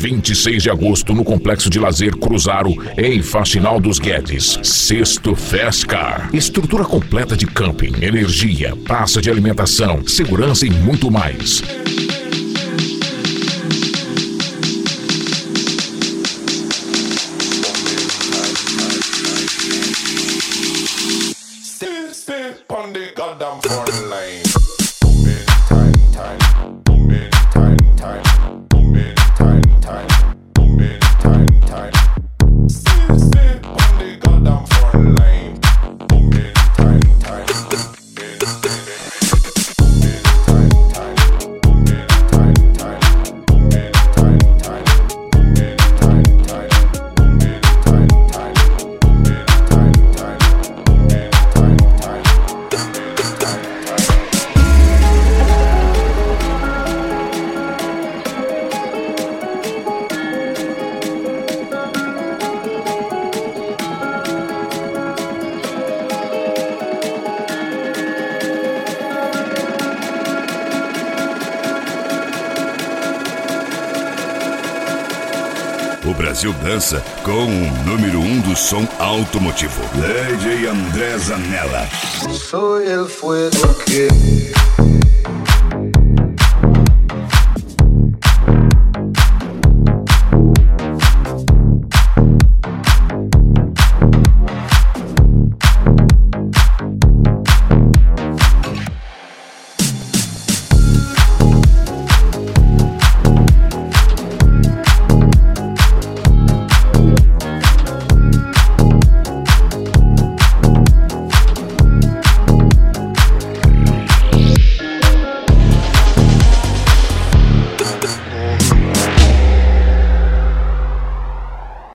26 de agosto no Complexo de Lazer Cruzaro, em Faxinal dos Guedes. Sexto Festcar. Estrutura completa de camping, energia, praça de alimentação, segurança e muito mais. O Brasil dança com o número 1 do som automotivo, DJ André Zanella. Soy el fuego que